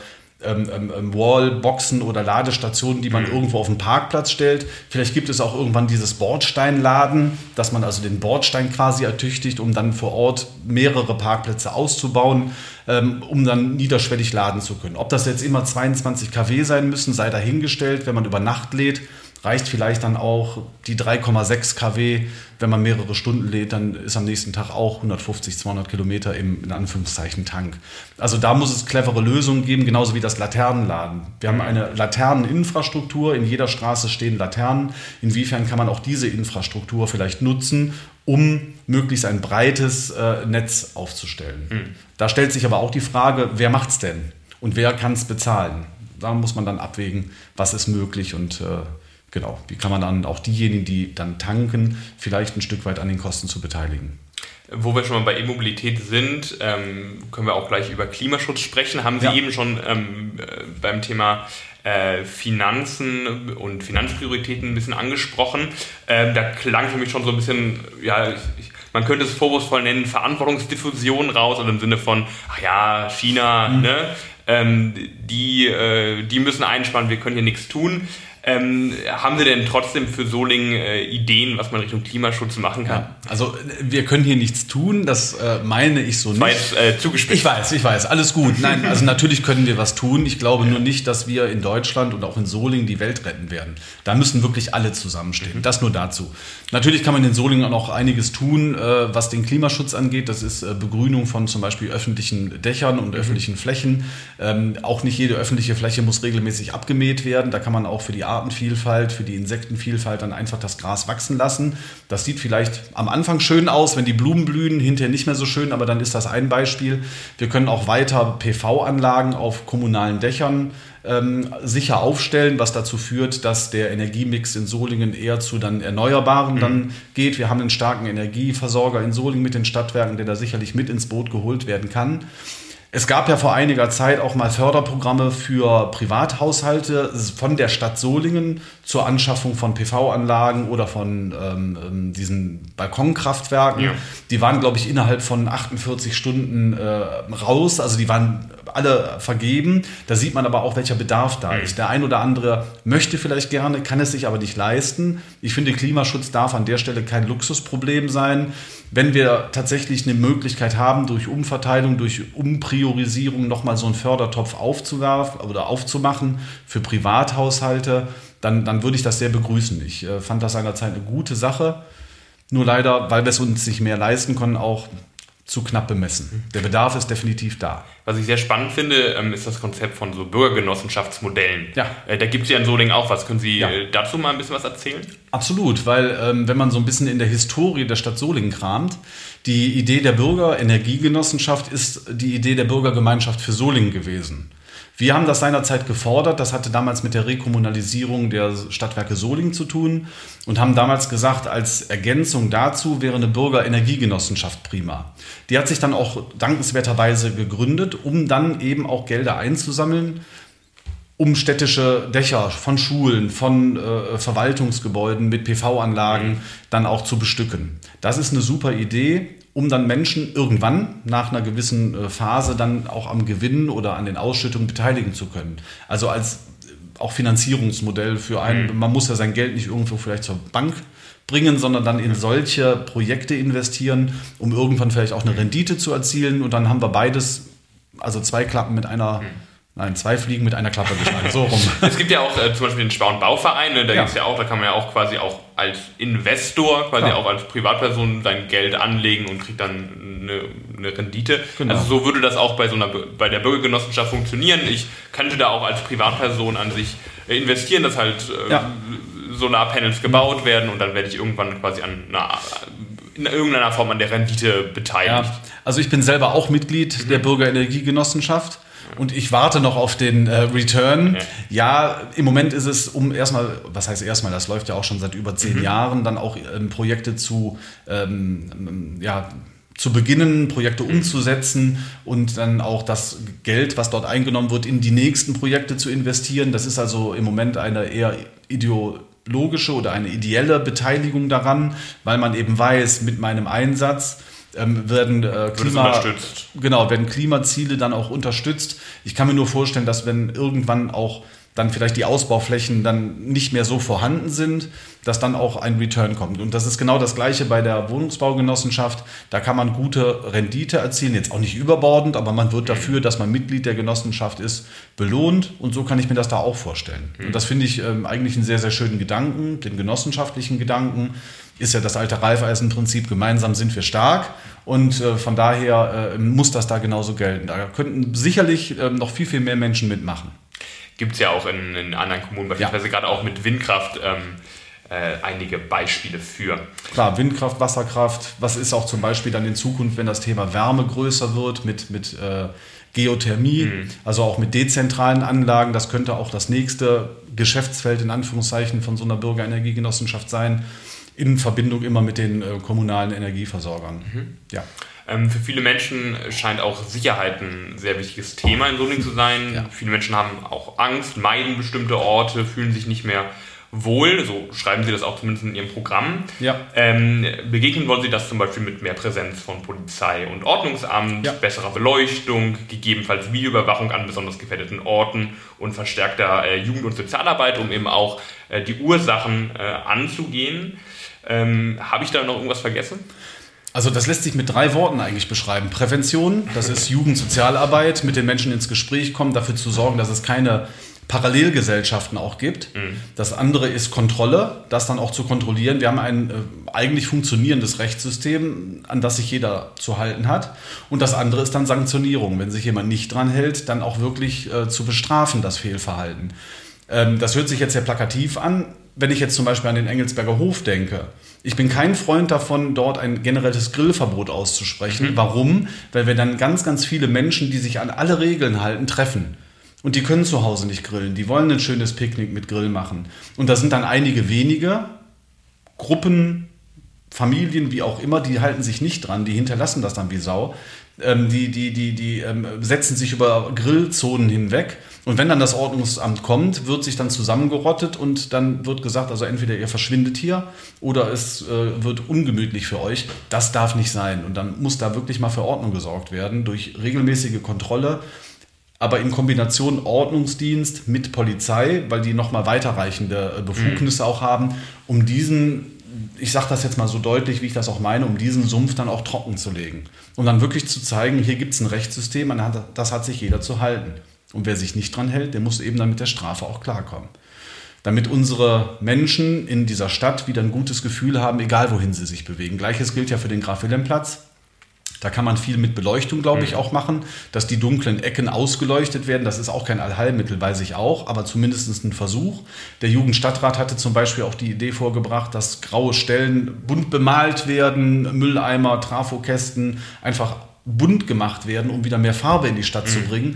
Wallboxen oder Ladestationen, die man irgendwo auf den Parkplatz stellt. Vielleicht gibt es auch irgendwann dieses Bordsteinladen, dass man also den Bordstein quasi ertüchtigt, um dann vor Ort mehrere Parkplätze auszubauen, um dann niederschwellig laden zu können. Ob das jetzt immer 22 kW sein müssen, sei dahingestellt. Wenn man über Nacht lädt, reicht vielleicht dann auch die 3,6 kW. Wenn man mehrere Stunden lädt, dann ist am nächsten Tag auch 150, 200 Kilometer im, in Anführungszeichen, Tank. Also da muss es clevere Lösungen geben, genauso wie das Laternenladen. Wir haben eine Laterneninfrastruktur, in jeder Straße stehen Laternen. Inwiefern kann man auch diese Infrastruktur vielleicht nutzen, um möglichst ein breites Netz aufzustellen? Da stellt sich aber auch die Frage, wer macht's denn? Und wer kann es bezahlen? Da muss man dann abwägen, was ist möglich und genau, wie kann man dann auch diejenigen, die dann tanken, vielleicht ein Stück weit an den Kosten zu beteiligen. Wo wir schon mal bei E-Mobilität sind, können wir auch gleich über Klimaschutz sprechen. Haben Sie eben schon beim Thema Finanzen und Finanzprioritäten ein bisschen angesprochen. Da klang für mich schon so ein bisschen, ja, man könnte es vorwurfsvoll nennen, Verantwortungsdiffusion raus, also im Sinne von, ach ja, China, ne? Die müssen einsparen, wir können hier nichts tun. Haben Sie denn trotzdem für Solingen Ideen, was man Richtung Klimaschutz machen kann? Ja, also wir können hier nichts tun, das meine ich so nicht. War jetzt zugespitzt. Ich weiß, alles gut. Nein, also natürlich können wir was tun. Ich glaube nur nicht, dass wir in Deutschland und auch in Solingen die Welt retten werden. Da müssen wirklich alle zusammenstehen. Das nur dazu. Natürlich kann man in Solingen auch noch einiges tun, was den Klimaschutz angeht. Das ist Begrünung von zum Beispiel öffentlichen Dächern und öffentlichen Flächen. Auch nicht jede öffentliche Fläche muss regelmäßig abgemäht werden. Da kann man auch für die Artenvielfalt, für die Insektenvielfalt dann einfach das Gras wachsen lassen. Das sieht vielleicht am Anfang schön aus, wenn die Blumen blühen, hinterher nicht mehr so schön, aber dann ist das ein Beispiel. Wir können auch weiter PV-Anlagen auf kommunalen Dächern sicher aufstellen, was dazu führt, dass der Energiemix in Solingen eher zu dann Erneuerbaren dann geht. Wir haben einen starken Energieversorger in Solingen mit den Stadtwerken, der da sicherlich mit ins Boot geholt werden kann. Es gab ja vor einiger Zeit auch mal Förderprogramme für Privathaushalte von der Stadt Solingen zur Anschaffung von PV-Anlagen oder von diesen Balkonkraftwerken. Ja. Die waren, glaube ich, innerhalb von 48 Stunden raus. Also die waren alle vergeben. Da sieht man aber auch, welcher Bedarf da ist. Der ein oder andere möchte vielleicht gerne, kann es sich aber nicht leisten. Ich finde, Klimaschutz darf an der Stelle kein Luxusproblem sein. Wenn wir tatsächlich eine Möglichkeit haben, durch Umverteilung, durch Umpriorisierung nochmal so einen Fördertopf aufzuwerfen oder aufzumachen für Privathaushalte, dann würde ich das sehr begrüßen. Ich fand das seinerzeit eine gute Sache. Nur leider, weil wir es uns nicht mehr leisten können, auch zu knapp bemessen. Der Bedarf ist definitiv da. Was ich sehr spannend finde, ist das Konzept von so Bürgergenossenschaftsmodellen. Ja. Da gibt es ja in Solingen auch was. Können Sie dazu mal ein bisschen was erzählen? Absolut, weil wenn man so ein bisschen in der Historie der Stadt Solingen kramt, die Idee der Bürgerenergiegenossenschaft ist die Idee der Bürgergemeinschaft für Solingen gewesen. Wir haben das seinerzeit gefordert, das hatte damals mit der Rekommunalisierung der Stadtwerke Solingen zu tun und haben damals gesagt, als Ergänzung dazu wäre eine Bürgerenergiegenossenschaft prima. Die hat sich dann auch dankenswerterweise gegründet, um dann eben auch Gelder einzusammeln, um städtische Dächer von Schulen, von Verwaltungsgebäuden mit PV-Anlagen dann auch zu bestücken. Das ist eine super Idee, um dann Menschen irgendwann nach einer gewissen Phase dann auch am Gewinn oder an den Ausschüttungen beteiligen zu können. Also als auch Finanzierungsmodell für einen, man muss ja sein Geld nicht irgendwo vielleicht zur Bank bringen, sondern dann in solche Projekte investieren, um irgendwann vielleicht auch eine Rendite zu erzielen. Und dann haben wir beides, also zwei Fliegen mit einer Klappe geschlagen, so rum. Es gibt ja auch zum Beispiel den Spar- und Bauverein, ne? Da kann man ja auch quasi auch als Investor, quasi auch als Privatperson sein Geld anlegen und kriegt dann eine Rendite. Genau. Also so würde das auch bei der Bürgergenossenschaft funktionieren. Ich könnte da auch als Privatperson an sich investieren, dass halt Solarpanels gebaut werden und dann werde ich irgendwann quasi in irgendeiner Form an der Rendite beteiligt. Ja. Also ich bin selber auch Mitglied der Bürgerenergiegenossenschaft. Und ich warte noch auf den Return. Ja, im Moment ist es, das läuft ja auch schon seit über 10 Jahren, dann auch Projekte zu beginnen, Projekte umzusetzen und dann auch das Geld, was dort eingenommen wird, in die nächsten Projekte zu investieren. Das ist also im Moment eine eher ideologische oder eine ideelle Beteiligung daran, weil man eben weiß, mit meinem Einsatz werden Klimaziele dann auch unterstützt. Ich kann mir nur vorstellen, dass wenn irgendwann auch dann vielleicht die Ausbauflächen dann nicht mehr so vorhanden sind, dass dann auch ein Return kommt. Und das ist genau das Gleiche bei der Wohnungsbaugenossenschaft. Da kann man gute Rendite erzielen, jetzt auch nicht überbordend, aber man wird dafür, dass man Mitglied der Genossenschaft ist, belohnt. Und so kann ich mir das da auch vorstellen. Und das finde ich eigentlich einen sehr, sehr schönen Gedanken, den genossenschaftlichen Gedanken. Ist ja das alte Raiffeisen-Prinzip, gemeinsam sind wir stark und von daher muss das da genauso gelten. Da könnten sicherlich noch viel, viel mehr Menschen mitmachen. Gibt es ja auch in anderen Kommunen, beispielsweise gerade auch mit Windkraft, einige Beispiele für. Klar, Windkraft, Wasserkraft, was ist auch zum Beispiel dann in Zukunft, wenn das Thema Wärme größer wird mit Geothermie, also auch mit dezentralen Anlagen, das könnte auch das nächste Geschäftsfeld in Anführungszeichen von so einer Bürgerenergiegenossenschaft sein. In Verbindung immer mit den kommunalen Energieversorgern. Ja. Für viele Menschen scheint auch Sicherheit ein sehr wichtiges Thema in Solingen zu sein. Ja. Viele Menschen haben auch Angst, meiden bestimmte Orte, fühlen sich nicht mehr wohl. So schreiben sie das auch zumindest in ihrem Programm. Ja. Begegnen wollen sie das zum Beispiel mit mehr Präsenz von Polizei und Ordnungsamt, besserer Beleuchtung, gegebenenfalls Videoüberwachung an besonders gefährdeten Orten und verstärkter Jugend- und Sozialarbeit, um eben auch die Ursachen anzugehen. Habe ich da noch irgendwas vergessen? Also das lässt sich mit 3 Worten eigentlich beschreiben. Prävention, das ist Jugendsozialarbeit, mit den Menschen ins Gespräch kommen, dafür zu sorgen, dass es keine Parallelgesellschaften auch gibt. Das andere ist Kontrolle, das dann auch zu kontrollieren. Wir haben ein eigentlich funktionierendes Rechtssystem, an das sich jeder zu halten hat. Und das andere ist dann Sanktionierung. Wenn sich jemand nicht dran hält, dann auch wirklich zu bestrafen, das Fehlverhalten. Das hört sich jetzt sehr plakativ an. Wenn ich jetzt zum Beispiel an den Engelsberger Hof denke, ich bin kein Freund davon, dort ein generelles Grillverbot auszusprechen. Warum? Weil wir dann ganz, ganz viele Menschen, die sich an alle Regeln halten, treffen. Und die können zu Hause nicht grillen. Die wollen ein schönes Picknick mit Grill machen. Und da sind dann einige wenige Gruppen, Familien, wie auch immer, die halten sich nicht dran, die hinterlassen das dann wie Sau. Die setzen sich über Grillzonen hinweg. Und wenn dann das Ordnungsamt kommt, wird sich dann zusammengerottet und dann wird gesagt, also entweder ihr verschwindet hier oder es wird ungemütlich für euch. Das darf nicht sein. Und dann muss da wirklich mal für Ordnung gesorgt werden durch regelmäßige Kontrolle, aber in Kombination Ordnungsdienst mit Polizei, weil die nochmal weiterreichende Befugnisse auch haben, um diesen, ich sage das jetzt mal so deutlich, wie ich das auch meine, um diesen Sumpf dann auch trocken zu legen. Um dann wirklich zu zeigen, hier gibt es ein Rechtssystem, das hat sich jeder zu halten. Und wer sich nicht dran hält, der muss eben dann mit der Strafe auch klarkommen. Damit unsere Menschen in dieser Stadt wieder ein gutes Gefühl haben, egal wohin sie sich bewegen. Gleiches gilt ja für den Graf-Wilhelm-Platz. Da kann man viel mit Beleuchtung, glaube ich, auch machen, dass die dunklen Ecken ausgeleuchtet werden. Das ist auch kein Allheilmittel, weiß ich auch, aber zumindest ein Versuch. Der Jugendstadtrat hatte zum Beispiel auch die Idee vorgebracht, dass graue Stellen bunt bemalt werden, Mülleimer, Trafokästen einfach bunt gemacht werden, um wieder mehr Farbe in die Stadt zu bringen.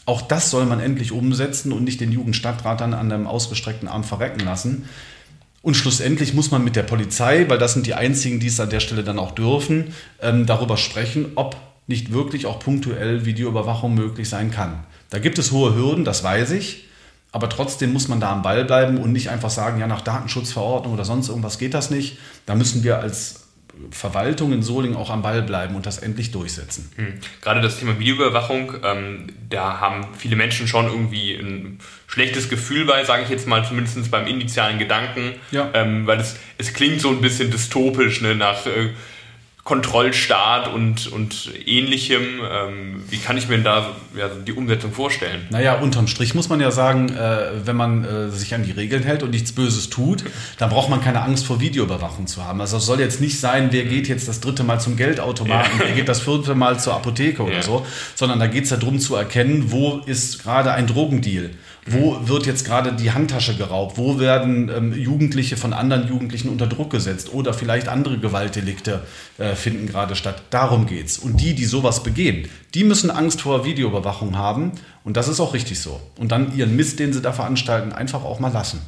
Auch das soll man endlich umsetzen und nicht den Jugendstadtrat dann an einem ausgestreckten Arm verrecken lassen. Und schlussendlich muss man mit der Polizei, weil das sind die einzigen, die es an der Stelle dann auch dürfen, darüber sprechen, ob nicht wirklich auch punktuell Videoüberwachung möglich sein kann. Da gibt es hohe Hürden, das weiß ich, aber trotzdem muss man da am Ball bleiben und nicht einfach sagen, ja, nach Datenschutzverordnung oder sonst irgendwas geht das nicht. Da müssen wir als Verwaltung in Solingen auch am Ball bleiben und das endlich durchsetzen. Gerade das Thema Videoüberwachung, da haben viele Menschen schon irgendwie ein schlechtes Gefühl bei, sage ich jetzt mal, zumindest beim initialen Gedanken, weil es klingt so ein bisschen dystopisch, ne, nach Kontrollstaat und Ähnlichem. Wie kann ich mir da die Umsetzung vorstellen? Naja, unterm Strich muss man ja sagen, wenn man sich an die Regeln hält und nichts Böses tut, dann braucht man keine Angst vor Videoüberwachung zu haben. Also es soll jetzt nicht sein, wer geht jetzt das 3. Mal zum Geldautomaten, wer geht das 4. Mal zur Apotheke oder so, sondern da geht es ja darum zu erkennen, wo ist gerade ein Drogendeal. Wo wird jetzt gerade die Handtasche geraubt? Wo werden Jugendliche von anderen Jugendlichen unter Druck gesetzt? Oder vielleicht andere Gewaltdelikte finden gerade statt. Darum geht's. Und die sowas begehen, die müssen Angst vor Videoüberwachung haben. Und das ist auch richtig so. Und dann ihren Mist, den sie da veranstalten, einfach auch mal lassen.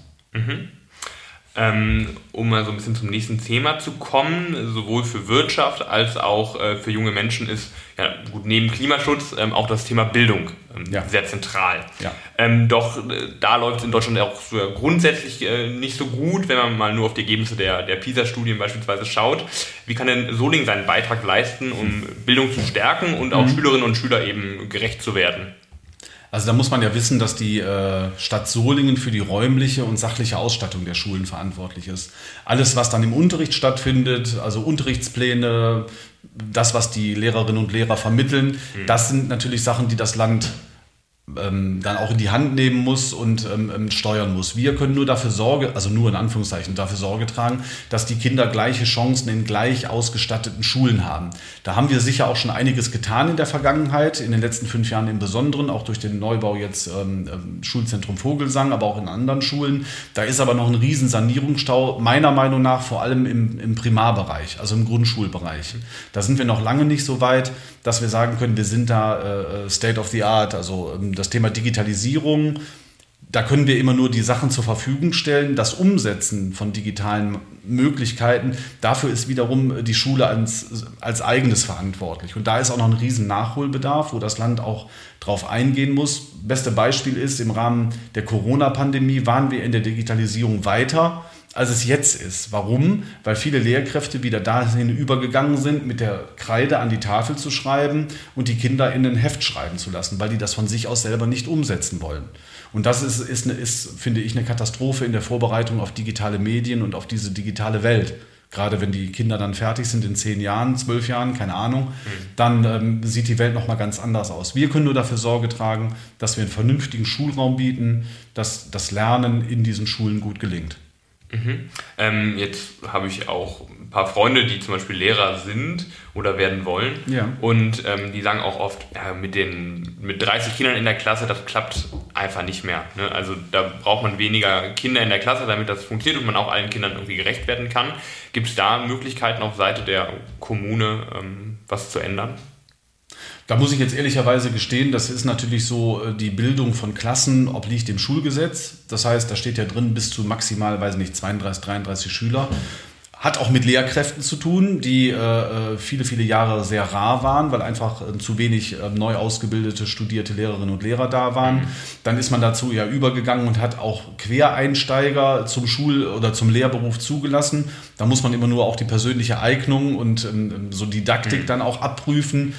Um mal so ein bisschen zum nächsten Thema zu kommen, sowohl für Wirtschaft als auch für junge Menschen ist, neben Klimaschutz auch das Thema Bildung sehr zentral. Ja. Doch da läuft es in Deutschland auch so grundsätzlich nicht so gut, wenn man mal nur auf die Ergebnisse der PISA-Studien beispielsweise schaut. Wie kann denn Solingen seinen Beitrag leisten, um Bildung zu stärken und auch Schülerinnen und Schüler eben gerecht zu werden? Also da muss man ja wissen, dass die Stadt Solingen für die räumliche und sachliche Ausstattung der Schulen verantwortlich ist. Alles, was dann im Unterricht stattfindet, also Unterrichtspläne, das, was die Lehrerinnen und Lehrer vermitteln, das sind natürlich Sachen, die das Land dann auch in die Hand nehmen muss und steuern muss. Wir können nur dafür nur in Anführungszeichen, dafür Sorge tragen, dass die Kinder gleiche Chancen in gleich ausgestatteten Schulen haben. Da haben wir sicher auch schon einiges getan in der Vergangenheit, in den letzten 5 Jahren im Besonderen, auch durch den Neubau jetzt Schulzentrum Vogelsang, aber auch in anderen Schulen. Da ist aber noch ein riesen Sanierungsstau, meiner Meinung nach vor allem im Primarbereich, also im Grundschulbereich. Da sind wir noch lange nicht so weit, dass wir sagen können, wir sind da State of the Art, also das Thema Digitalisierung, da können wir immer nur die Sachen zur Verfügung stellen. Das Umsetzen von digitalen Möglichkeiten, dafür ist wiederum die Schule als eigenes verantwortlich. Und da ist auch noch ein riesen Nachholbedarf, wo das Land auch drauf eingehen muss. Beste Beispiel ist, im Rahmen der Corona-Pandemie waren wir in der Digitalisierung weiter, als es jetzt ist. Warum? Weil viele Lehrkräfte wieder dahin übergegangen sind, mit der Kreide an die Tafel zu schreiben und die Kinder in ein Heft schreiben zu lassen, weil die das von sich aus selber nicht umsetzen wollen. Und das ist, finde ich, eine Katastrophe in der Vorbereitung auf digitale Medien und auf diese digitale Welt. Gerade wenn die Kinder dann fertig sind in 10 Jahren, 12 Jahren, keine Ahnung, dann sieht die Welt nochmal ganz anders aus. Wir können nur dafür Sorge tragen, dass wir einen vernünftigen Schulraum bieten, dass das Lernen in diesen Schulen gut gelingt. Jetzt habe ich auch ein paar Freunde, die zum Beispiel Lehrer sind oder werden wollen. Ja. Und die sagen auch oft, mit 30 Kindern in der Klasse, das klappt einfach nicht mehr. Ne? Also da braucht man weniger Kinder in der Klasse, damit das funktioniert und man auch allen Kindern irgendwie gerecht werden kann. Gibt es da Möglichkeiten auf Seite der Kommune, was zu ändern? Da muss ich jetzt ehrlicherweise gestehen, das ist natürlich so, die Bildung von Klassen obliegt dem Schulgesetz. Das heißt, da steht ja drin, bis zu maximal, 32, 33 Schüler. Hat auch mit Lehrkräften zu tun, die viele, viele Jahre sehr rar waren, weil einfach zu wenig neu ausgebildete, studierte Lehrerinnen und Lehrer da waren. Dann ist man dazu ja übergegangen und hat auch Quereinsteiger zum oder zum Lehrberuf zugelassen. Da muss man immer nur auch die persönliche Eignung und so Didaktik dann auch abprüfen.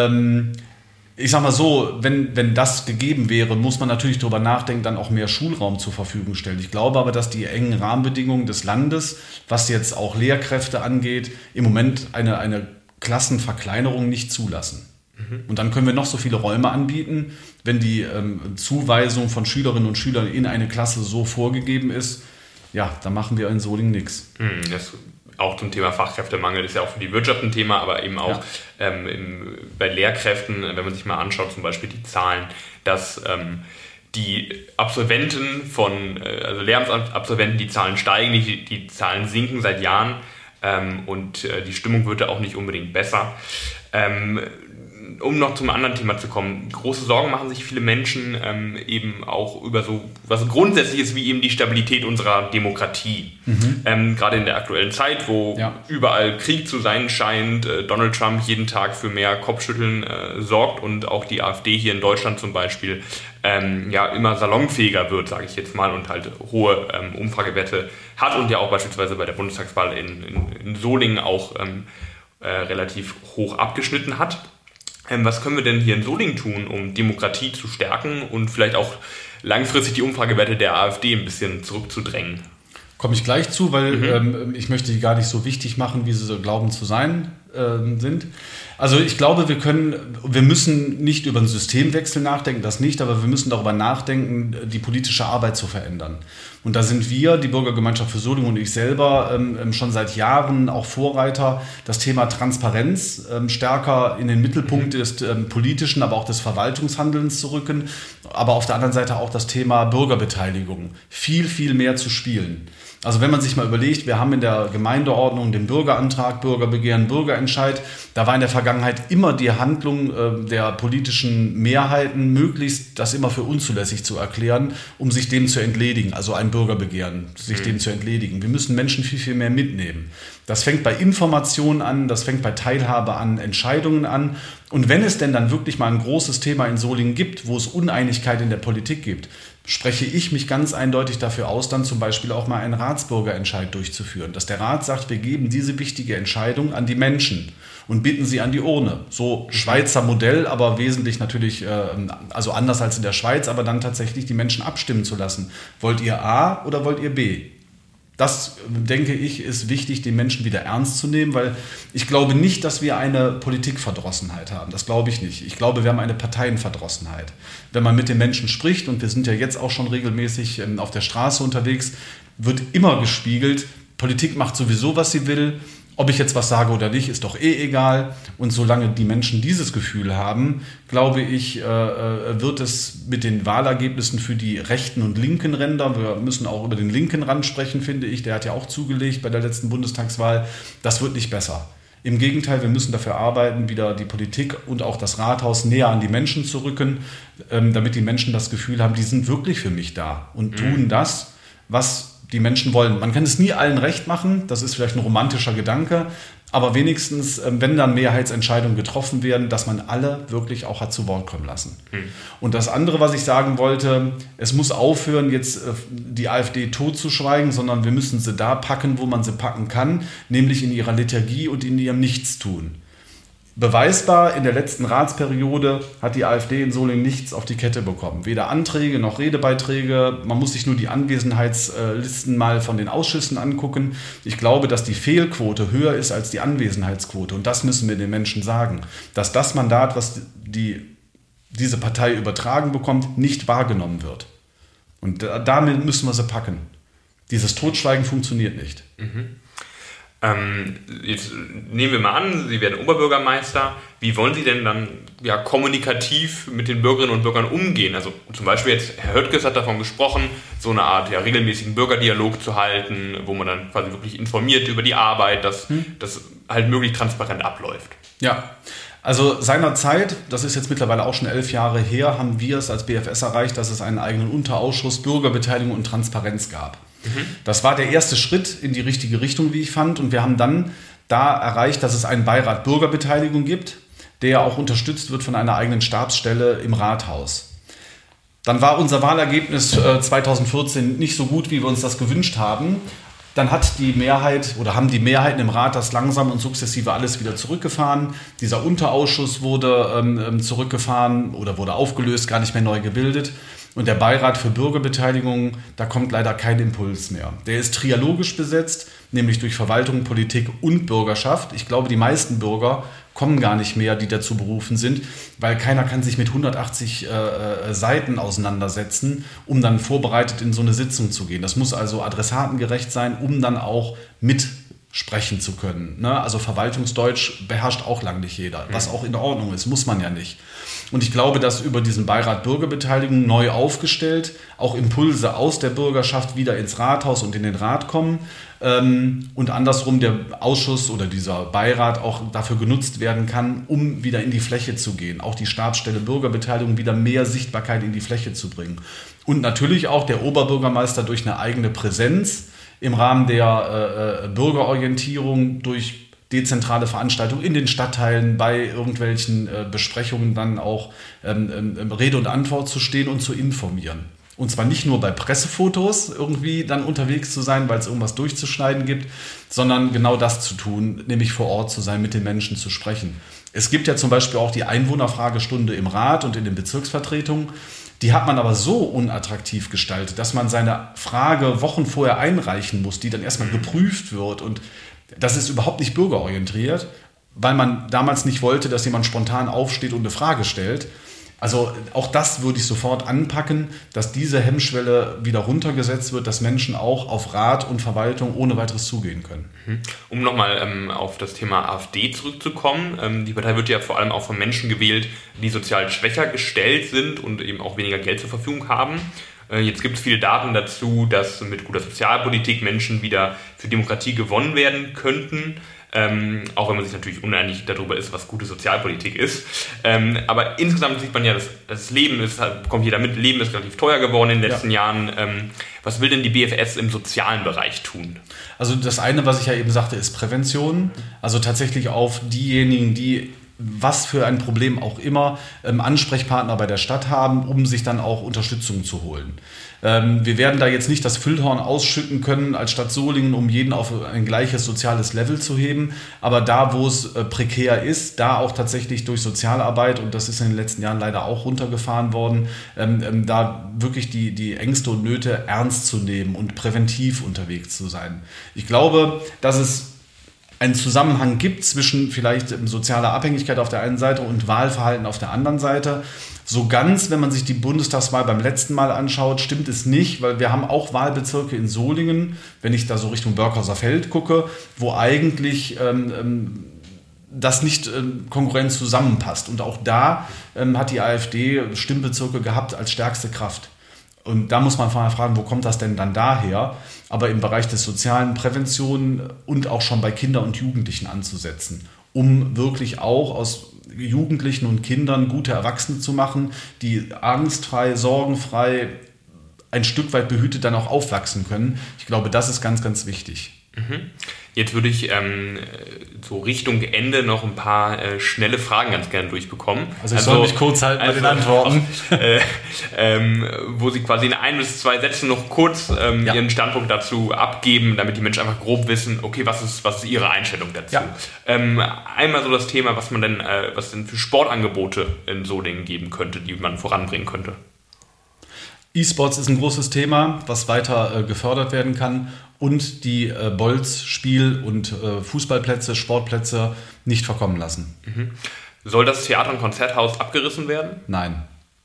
Ich sag mal so, wenn das gegeben wäre, muss man natürlich darüber nachdenken, dann auch mehr Schulraum zur Verfügung stellen. Ich glaube aber, dass die engen Rahmenbedingungen des Landes, was jetzt auch Lehrkräfte angeht, im Moment eine Klassenverkleinerung nicht zulassen. Und dann können wir noch so viele Räume anbieten, wenn die Zuweisung von Schülerinnen und Schülern in eine Klasse so vorgegeben ist, ja, dann machen wir in Solingen nichts. Auch zum Thema Fachkräftemangel ist ja auch für die Wirtschaft ein Thema, aber eben auch bei Lehrkräften, wenn man sich mal anschaut, zum Beispiel die Zahlen, dass die Absolventen also Lehramtsabsolventen, die Zahlen steigen, die Zahlen sinken seit Jahren und die Stimmung wird da auch nicht unbedingt besser. um noch zum anderen Thema zu kommen, große Sorgen machen sich viele Menschen eben auch über so was Grundsätzliches wie eben die Stabilität unserer Demokratie. Gerade in der aktuellen Zeit, wo überall Krieg zu sein scheint, Donald Trump jeden Tag für mehr Kopfschütteln sorgt und auch die AfD hier in Deutschland zum Beispiel immer salonfähiger wird, sage ich jetzt mal, und halt hohe Umfragewerte hat und ja auch beispielsweise bei der Bundestagswahl in Solingen auch relativ hoch abgeschnitten hat. Was können wir denn hier in Solingen tun, um Demokratie zu stärken und vielleicht auch langfristig die Umfragewerte der AfD ein bisschen zurückzudrängen? Komme ich gleich zu, weil ich möchte die gar nicht so wichtig machen, wie sie so glauben zu sein sind. Also ich glaube, wir müssen nicht über einen Systemwechsel nachdenken, das nicht, aber wir müssen darüber nachdenken, die politische Arbeit zu verändern. Und da sind wir, die Bürgergemeinschaft für Solingen und ich selber, schon seit Jahren auch Vorreiter, das Thema Transparenz stärker in den Mittelpunkt des politischen, aber auch des Verwaltungshandelns zu rücken, aber auf der anderen Seite auch das Thema Bürgerbeteiligung viel, viel mehr zu spielen. Also wenn man sich mal überlegt, wir haben in der Gemeindeordnung den Bürgerantrag, Bürgerbegehren, Bürgerentscheid. Da war in der Vergangenheit immer die Handlung der politischen Mehrheiten, möglichst das immer für unzulässig zu erklären, um sich dem zu entledigen. Also ein Bürgerbegehren, sich dem zu entledigen. Wir müssen Menschen viel, viel mehr mitnehmen. Das fängt bei Informationen an, das fängt bei Teilhabe an, Entscheidungen an. Und wenn es denn dann wirklich mal ein großes Thema in Solingen gibt, wo es Uneinigkeit in der Politik gibt, spreche ich mich ganz eindeutig dafür aus, dann zum Beispiel auch mal einen Ratsbürgerentscheid durchzuführen. Dass der Rat sagt, wir geben diese wichtige Entscheidung an die Menschen und bitten sie an die Urne. So Schweizer Modell, aber wesentlich natürlich, also anders als in der Schweiz, aber dann tatsächlich die Menschen abstimmen zu lassen. Wollt ihr A oder wollt ihr B? Das, denke ich, ist wichtig, den Menschen wieder ernst zu nehmen, weil ich glaube nicht, dass wir eine Politikverdrossenheit haben. Das glaube ich nicht. Ich glaube, wir haben eine Parteienverdrossenheit. Wenn man mit den Menschen spricht, und wir sind ja jetzt auch schon regelmäßig auf der Straße unterwegs, wird immer gespiegelt, Politik macht sowieso, was sie will. Ob ich jetzt was sage oder nicht, ist doch egal. Und solange die Menschen dieses Gefühl haben, glaube ich, wird es mit den Wahlergebnissen für die rechten und linken Ränder, wir müssen auch über den linken Rand sprechen, finde ich, der hat ja auch zugelegt bei der letzten Bundestagswahl, das wird nicht besser. Im Gegenteil, wir müssen dafür arbeiten, wieder die Politik und auch das Rathaus näher an die Menschen zu rücken, damit die Menschen das Gefühl haben, die sind wirklich für mich da und tun das, was die Menschen wollen. Man kann es nie allen recht machen, das ist vielleicht ein romantischer Gedanke, aber wenigstens, wenn dann Mehrheitsentscheidungen getroffen werden, dass man alle wirklich auch hat zu Wort kommen lassen. Und das andere, was ich sagen wollte, es muss aufhören, jetzt die AfD totzuschweigen, sondern wir müssen sie da packen, wo man sie packen kann, nämlich in ihrer Lethargie und in ihrem Nichtstun. Beweisbar, in der letzten Ratsperiode hat die AfD in Solingen nichts auf die Kette bekommen. Weder Anträge noch Redebeiträge. Man muss sich nur die Anwesenheitslisten mal von den Ausschüssen angucken. Ich glaube, dass die Fehlquote höher ist als die Anwesenheitsquote. Und das müssen wir den Menschen sagen. Dass das Mandat, was diese Partei übertragen bekommt, nicht wahrgenommen wird. Und damit müssen wir sie packen. Dieses Totschweigen funktioniert nicht. Jetzt nehmen wir mal an, Sie werden Oberbürgermeister. Wie wollen Sie denn dann kommunikativ mit den Bürgerinnen und Bürgern umgehen? Also zum Beispiel jetzt, Herr Höttges hat davon gesprochen, so eine Art regelmäßigen Bürgerdialog zu halten, wo man dann quasi wirklich informiert über die Arbeit, dass das halt möglichst transparent abläuft. Ja, also seinerzeit, das ist jetzt mittlerweile auch schon 11 Jahre her, haben wir es als BFS erreicht, dass es einen eigenen Unterausschuss Bürgerbeteiligung und Transparenz gab. Das war der erste Schritt in die richtige Richtung, wie ich fand. Und wir haben dann da erreicht, dass es einen Beirat Bürgerbeteiligung gibt, der auch unterstützt wird von einer eigenen Stabsstelle im Rathaus. Dann war unser Wahlergebnis 2014 nicht so gut, wie wir uns das gewünscht haben. Dann hat die Mehrheit oder haben die Mehrheiten im Rat das langsam und sukzessive alles wieder zurückgefahren. Dieser Unterausschuss wurde zurückgefahren oder wurde aufgelöst, gar nicht mehr neu gebildet. Und der Beirat für Bürgerbeteiligung, da kommt leider kein Impuls mehr. Der ist trialogisch besetzt, nämlich durch Verwaltung, Politik und Bürgerschaft. Ich glaube, die meisten Bürger kommen gar nicht mehr, die dazu berufen sind, weil keiner kann sich mit 180 Seiten auseinandersetzen, um dann vorbereitet in so eine Sitzung zu gehen. Das muss also adressatengerecht sein, um dann auch mit sprechen zu können. Ne? Also Verwaltungsdeutsch beherrscht auch lang nicht jeder, was auch in Ordnung ist, muss man ja nicht. Und ich glaube, dass über diesen Beirat Bürgerbeteiligung neu aufgestellt auch Impulse aus der Bürgerschaft wieder ins Rathaus und in den Rat kommen und andersrum der Ausschuss oder dieser Beirat auch dafür genutzt werden kann, um wieder in die Fläche zu gehen, auch die Stabsstelle Bürgerbeteiligung wieder mehr Sichtbarkeit in die Fläche zu bringen. Und natürlich auch der Oberbürgermeister durch eine eigene Präsenz im Rahmen der Bürgerorientierung, durch dezentrale Veranstaltungen in den Stadtteilen, bei irgendwelchen Besprechungen dann auch Rede und Antwort zu stehen und zu informieren. Und zwar nicht nur bei Pressefotos irgendwie dann unterwegs zu sein, weil es irgendwas durchzuschneiden gibt, sondern genau das zu tun, nämlich vor Ort zu sein, mit den Menschen zu sprechen. Es gibt ja zum Beispiel auch die Einwohnerfragestunde im Rat und in den Bezirksvertretungen. Die hat man aber so unattraktiv gestaltet, dass man seine Frage Wochen vorher einreichen muss, die dann erstmal geprüft wird. Und das ist überhaupt nicht bürgerorientiert, weil man damals nicht wollte, dass jemand spontan aufsteht und eine Frage stellt. Also auch das würde ich sofort anpacken, dass diese Hemmschwelle wieder runtergesetzt wird, dass Menschen auch auf Rat und Verwaltung ohne weiteres zugehen können. Um nochmal auf das Thema AfD zurückzukommen. Die Partei wird ja vor allem auch von Menschen gewählt, die sozial schwächer gestellt sind und eben auch weniger Geld zur Verfügung haben. Jetzt gibt es viele Daten dazu, dass mit guter Sozialpolitik Menschen wieder für Demokratie gewonnen werden könnten. Auch wenn man sich natürlich uneinig darüber ist, was gute Sozialpolitik ist. Aber insgesamt sieht man ja, das Leben ist, kommt jeder mit, Leben ist relativ teuer geworden in den letzten Jahren. Was will denn die BFS im sozialen Bereich tun? Also das eine, was ich ja eben sagte, ist Prävention. Also tatsächlich auf diejenigen, die was für ein Problem auch immer Ansprechpartner bei der Stadt haben, um sich dann auch Unterstützung zu holen. Wir werden da jetzt nicht das Füllhorn ausschütten können als Stadt Solingen, um jeden auf ein gleiches soziales Level zu heben, aber da, wo es prekär ist, da auch tatsächlich durch Sozialarbeit, und das ist in den letzten Jahren leider auch runtergefahren worden, da wirklich die Ängste und Nöte ernst zu nehmen und präventiv unterwegs zu sein. Ich glaube, dass es einen Zusammenhang gibt zwischen vielleicht sozialer Abhängigkeit auf der einen Seite und Wahlverhalten auf der anderen Seite. So ganz, wenn man sich die Bundestagswahl beim letzten Mal anschaut, stimmt es nicht, weil wir haben auch Wahlbezirke in Solingen, wenn ich da so Richtung Börkhauser Feld gucke, wo eigentlich das nicht konkurrent zusammenpasst. Und auch da hat die AfD Stimmbezirke gehabt als stärkste Kraft. Und da muss man fragen, wo kommt das denn dann daher? Aber im Bereich des sozialen Prävention und auch schon bei Kindern und Jugendlichen anzusetzen, um wirklich auch aus Jugendlichen und Kindern gute Erwachsene zu machen, die angstfrei, sorgenfrei, ein Stück weit behütet dann auch aufwachsen können. Ich glaube, das ist ganz, ganz wichtig. Jetzt würde ich so Richtung Ende noch ein paar schnelle Fragen ganz gerne durchbekommen. Also ich soll mich kurz halten bei den Antworten. Wo Sie quasi in 1 bis 2 Sätzen noch kurz Ihren Standpunkt dazu abgeben, damit die Menschen einfach grob wissen, okay, was ist Ihre Einstellung dazu? Ja. Einmal so das Thema, was denn für Sportangebote in Solingen geben könnte, die man voranbringen könnte. E-Sports ist ein großes Thema, was weiter gefördert werden kann, und die Bolz-, Spiel- und Fußballplätze, Sportplätze nicht verkommen lassen. Soll das Theater- und Konzerthaus abgerissen werden? Nein.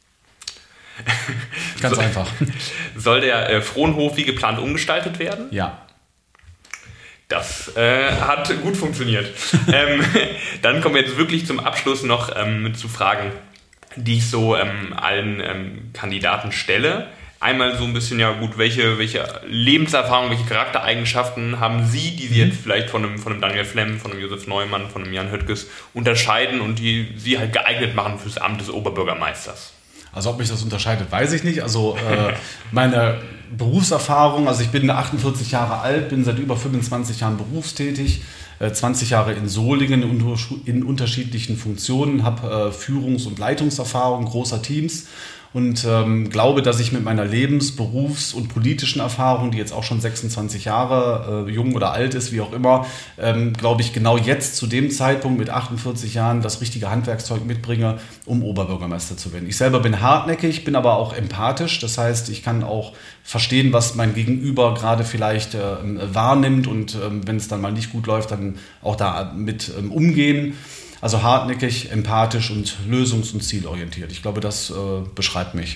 Ganz einfach. Soll der Frohnhof wie geplant umgestaltet werden? Ja. Das hat gut funktioniert. Dann kommen wir jetzt wirklich zum Abschluss noch zu Fragen, die ich so allen Kandidaten stelle. Einmal so ein bisschen, ja gut, welche Lebenserfahrung, welche Charaktereigenschaften haben Sie, die Sie jetzt vielleicht von einem Daniel Flemm, von einem Josef Neumann, von einem Jan Höttges unterscheiden und die Sie halt geeignet machen für das Amt des Oberbürgermeisters? Also ob mich das unterscheidet, weiß ich nicht. Also meine Berufserfahrung, also ich bin 48 Jahre alt, bin seit über 25 Jahren berufstätig, 20 Jahre in Solingen in unterschiedlichen Funktionen, habe Führungs- und Leitungserfahrung großer Teams und glaube, dass ich mit meiner Lebens-, Berufs- und politischen Erfahrung, die jetzt auch schon 26 Jahre jung oder alt ist, wie auch immer, glaube ich, genau jetzt zu dem Zeitpunkt mit 48 Jahren das richtige Handwerkszeug mitbringe, um Oberbürgermeister zu werden. Ich selber bin hartnäckig, bin aber auch empathisch. Das heißt, ich kann auch verstehen, was mein Gegenüber gerade vielleicht wahrnimmt und wenn es dann mal nicht gut läuft, dann auch damit umgehen. Also hartnäckig, empathisch und lösungs- und zielorientiert. Ich glaube, das beschreibt mich.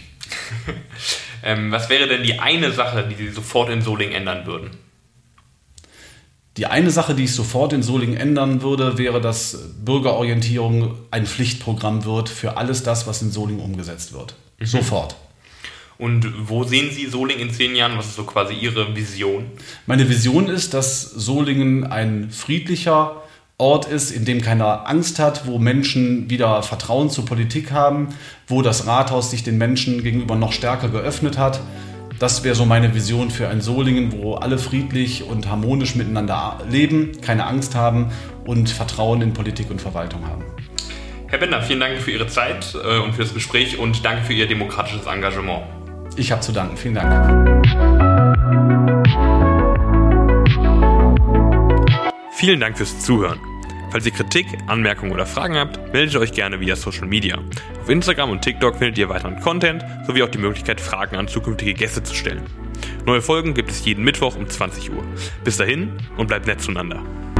Was wäre denn die eine Sache, die Sie sofort in Solingen ändern würden? Die eine Sache, die ich sofort in Solingen ändern würde, wäre, dass Bürgerorientierung ein Pflichtprogramm wird für alles das, was in Solingen umgesetzt wird. Sofort. Und wo sehen Sie Solingen in 10 Jahren? Was ist so quasi Ihre Vision? Meine Vision ist, dass Solingen ein friedlicher Ort ist, in dem keiner Angst hat, wo Menschen wieder Vertrauen zur Politik haben, wo das Rathaus sich den Menschen gegenüber noch stärker geöffnet hat. Das wäre so meine Vision für ein Solingen, wo alle friedlich und harmonisch miteinander leben, keine Angst haben und Vertrauen in Politik und Verwaltung haben. Herr Bender, vielen Dank für Ihre Zeit und für das Gespräch und danke für Ihr demokratisches Engagement. Ich habe zu danken. Vielen Dank. Vielen Dank fürs Zuhören. Falls ihr Kritik, Anmerkungen oder Fragen habt, meldet euch gerne via Social Media. Auf Instagram und TikTok findet ihr weiteren Content sowie auch die Möglichkeit, Fragen an zukünftige Gäste zu stellen. Neue Folgen gibt es jeden Mittwoch um 20 Uhr. Bis dahin und bleibt nett zueinander.